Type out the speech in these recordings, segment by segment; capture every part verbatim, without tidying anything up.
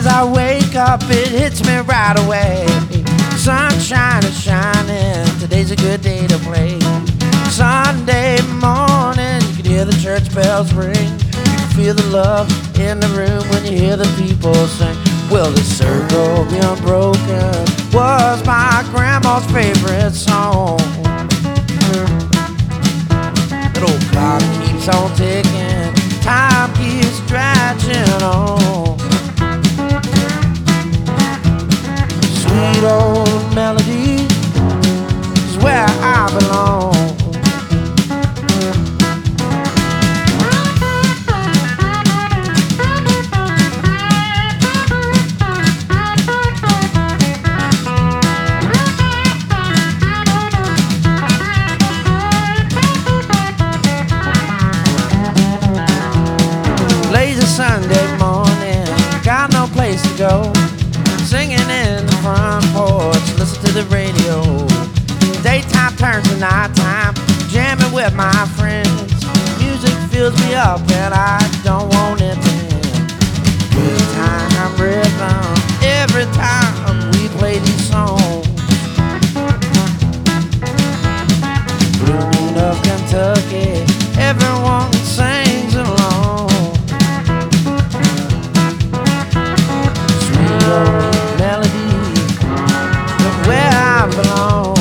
days I wake up, it hits me right away. Sunshine is shining, today's a good day to play. Sunday morning, you can hear the church bells ring. You can feel the love in the room when you hear the people sing. Will the circle be unbroken was my grandma's favorite song. That old clock keeps on ticking, time keeps stretching on. Sweet old melody is where I belong. Lazy Sunday morning, got no place to go. Singing in the front porch, listen to the radio. Daytime turns to nighttime, jamming with my friends. Music fills me up and I don't want it to end. Good time rhythm, every time we play these songs. Blue Moon of Kentucky, everyone sings along. Sweet old melody of where I belong.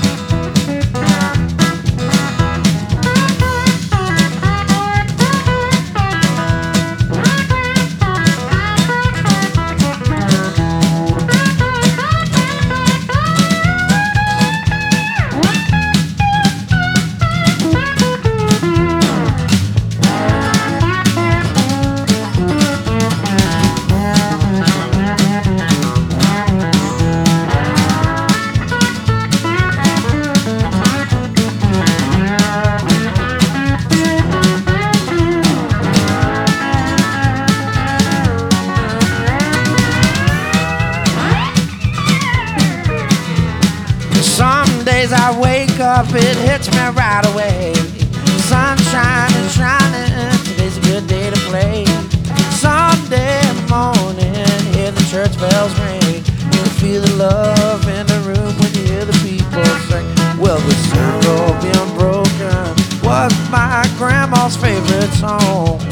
Some days I wake up, it hits me right away. Sunshine is shining, today's a good day to play. Sunday morning, hear the church bells ring. You can feel the love in the room when you hear the people sing. Well, the circle be unbroken was my grandma's favorite song.